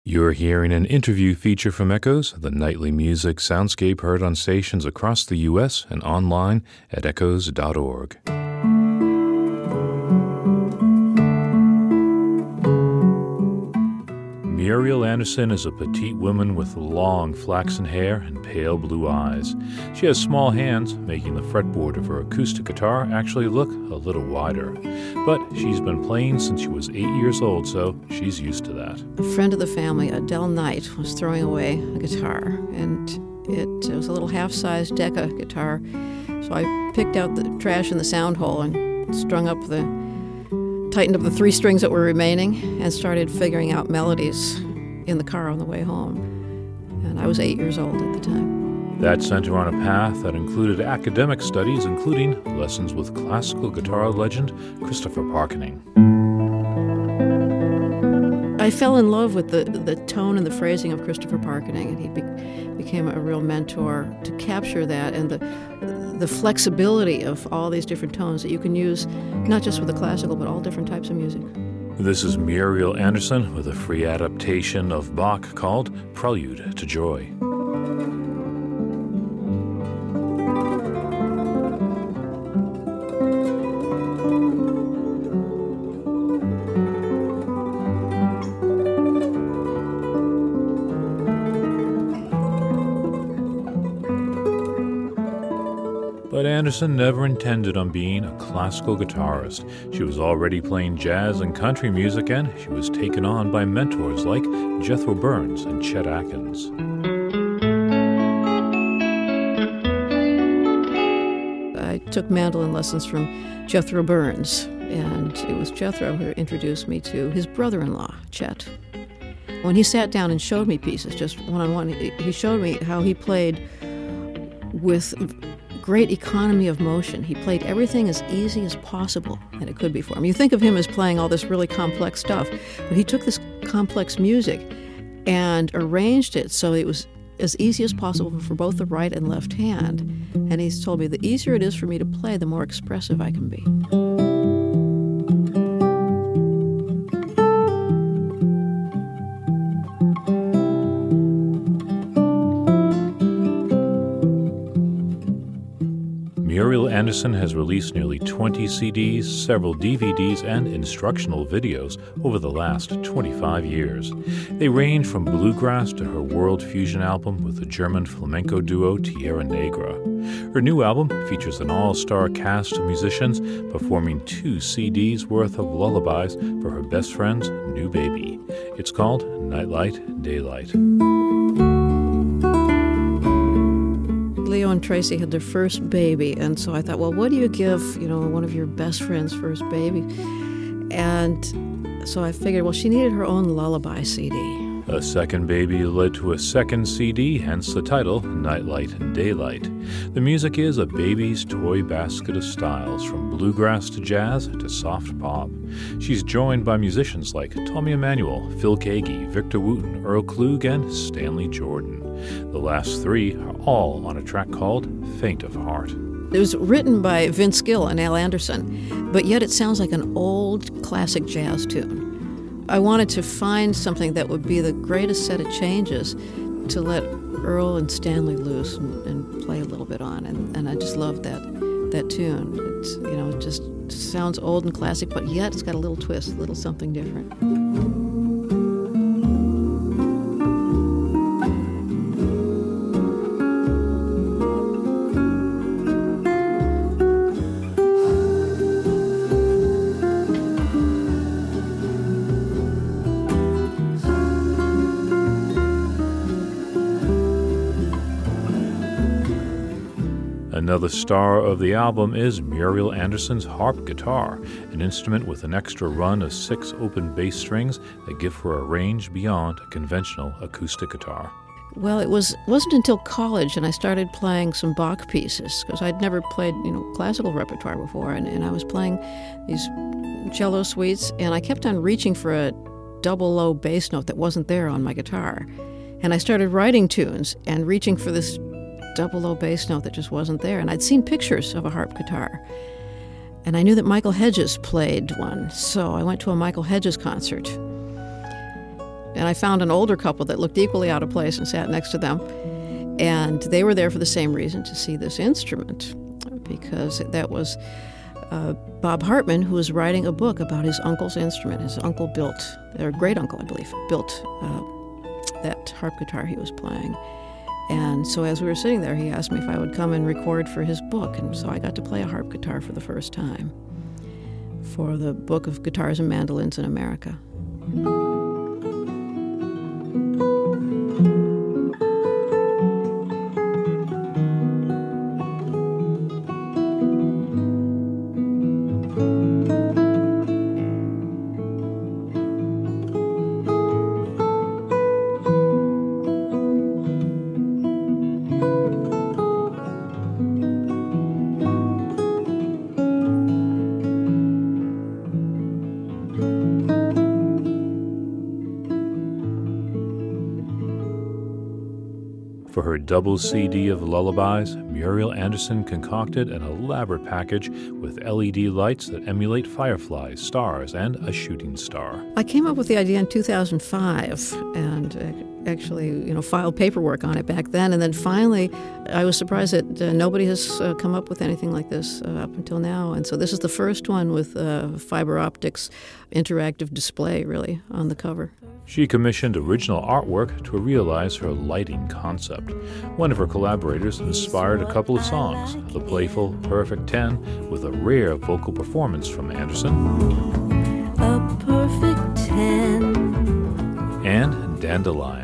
You're hearing an interview feature from Echoes, the nightly music soundscape heard on stations across the U.S. and online at echoes.org. Muriel Anderson is a petite woman with long flaxen hair and pale blue eyes. She has small hands, making the fretboard of her acoustic guitar actually look a little wider. But she's been playing since she was 8 years old, so she's used to that. A friend of the family, Adele Knight, was throwing away a guitar, and it was a little half-sized Decca guitar. So I picked out the trash in the sound hole and tightened up the 3 strings that were remaining and started figuring out melodies in the car on the way home. And I was 8 years old at the time. That sent her on a path that included academic studies, including lessons with classical guitar legend Christopher Parkening. I fell in love with the tone and the phrasing of Christopher Parkening, and he became a real mentor to capture that and the flexibility of all these different tones that you can use, not just with the classical, but all different types of music. This is Muriel Anderson with a free adaptation of Bach called Prelude to Joy. But Anderson never intended on being a classical guitarist. She was already playing jazz and country music, and she was taken on by mentors like Jethro Burns and Chet Atkins. I took mandolin lessons from Jethro Burns, and it was Jethro who introduced me to his brother-in-law, Chet. When he sat down and showed me pieces, just one-on-one, he showed me how he played with great economy of motion. He played everything as easy as possible, and it could be for him. You think of him as playing all this really complex stuff, but he took this complex music and arranged it so it was as easy as possible for both the right and left hand. And he's told me the easier it is for me to play, the more expressive I can be. Muriel Anderson has released nearly 20 CDs, several DVDs, and instructional videos over the last 25 years. They range from bluegrass to her world fusion album with the German flamenco duo Tierra Negra. Her new album features an all-star cast of musicians performing 2 CDs worth of lullabies for her best friend's new baby. It's called Nightlight, Daylight. Leo and Tracy had their first baby, and so I thought, well, what do you give, one of your best friend's first baby? And so I figured, well, she needed her own lullaby CD. A second baby led to a second CD, hence the title, Nightlight and Daylight. The music is a baby's toy basket of styles, from bluegrass to jazz to soft pop. She's joined by musicians like Tommy Emmanuel, Phil Keaggy, Victor Wooten, Earl Klug, and Stanley Jordan. The last 3 are all on a track called Faint of Heart. It was written by Vince Gill and Al Anderson, but yet it sounds like an old classic jazz tune. I wanted to find something that would be the greatest set of changes to let Earl and Stanley loose and play a little bit on, and I just loved that tune. It's, it just sounds old and classic, but yet it's got a little twist, a little something different. Another star of the album is Muriel Anderson's harp guitar, an instrument with an extra run of 6 open bass strings that give her a range beyond a conventional acoustic guitar. Well, it wasn't until college, and I started playing some Bach pieces, because I'd never played, classical repertoire before, and I was playing these cello suites, and I kept on reaching for a double low bass note that wasn't there on my guitar. And I started writing tunes and reaching for this double low bass note that just wasn't there. And I'd seen pictures of a harp guitar, and I knew that Michael Hedges played one, so I went to a Michael Hedges concert. And I found an older couple that looked equally out of place and sat next to them. And they were there for the same reason, to see this instrument, because that was Bob Hartman, who was writing a book about his uncle's instrument. His uncle built, or great-uncle, I believe, built that harp guitar he was playing. And so as we were sitting there, he asked me if I would come and record for his book. And so I got to play a harp guitar for the first time for the Book of Guitars and Mandolins in America. For her double CD of lullabies, Muriel Anderson concocted an elaborate package with LED lights that emulate fireflies, stars, and a shooting star. I came up with the idea in 2005 and actually, filed paperwork on it back then. And then finally, I was surprised that nobody has come up with anything like this up until now. And so this is the first one with fiber optics interactive display, really, on the cover. She commissioned original artwork to realize her lighting concept. One of her collaborators inspired a couple of songs, the playful Perfect 10, with a rare vocal performance from Anderson, A perfect 10, and Dandelion.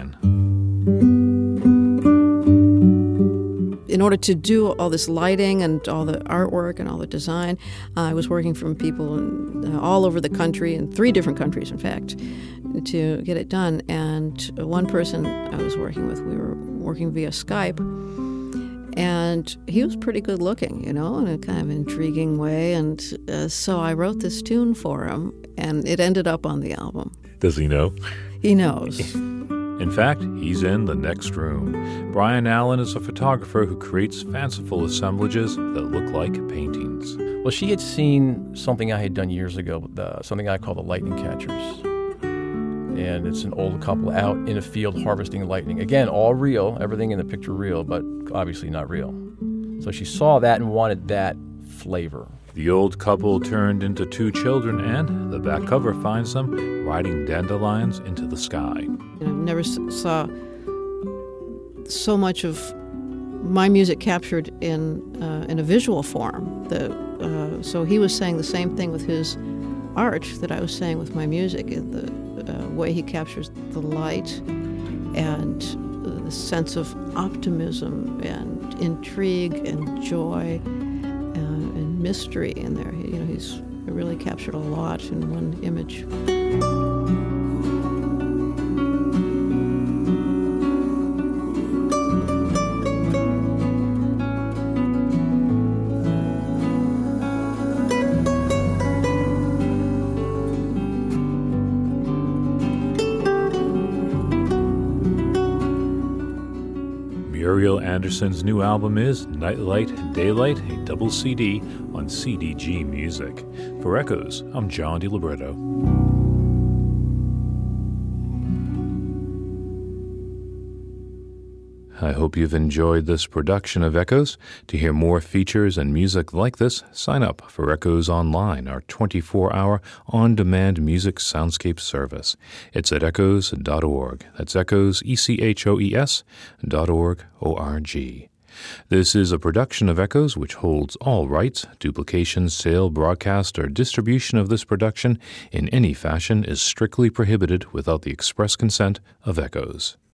In order to do all this lighting and all the artwork and all the design, I was working from people all over the country, in 3 different countries, in fact, to get it done. And one person I was working with, we were working via Skype, and he was pretty good looking, in a kind of intriguing way. And so I wrote this tune for him, and it ended up on the album. Does he know? He knows. In fact, he's in the next room. Brian Allen is a photographer who creates fanciful assemblages that look like paintings. Well, she had seen something I had done years ago, something I call the lightning catchers. And it's an old couple out in a field harvesting lightning. Again, all real, everything in the picture real, but obviously not real. So she saw that and wanted that flavor. The old couple turned into 2 children, and the back cover finds them riding dandelions into the sky. I never saw so much of my music captured in a visual form. So he was saying the same thing with his art that I was saying with my music, the way he captures the light and the sense of optimism and intrigue and joy and mystery in there. He's really captured a lot in one image. Muriel Anderson's new album is Nightlight and Daylight, a double CD on CDG Music. For Echoes, I'm John DiLibretto. I hope you've enjoyed this production of Echoes. To hear more features and music like this, sign up for Echoes Online, our 24-hour on-demand music soundscape service. It's at echoes.org. That's Echoes, ECHOES.org, O-R-G. This is a production of Echoes which holds all rights. Duplication, sale, broadcast, or distribution of this production in any fashion is strictly prohibited without the express consent of Echoes.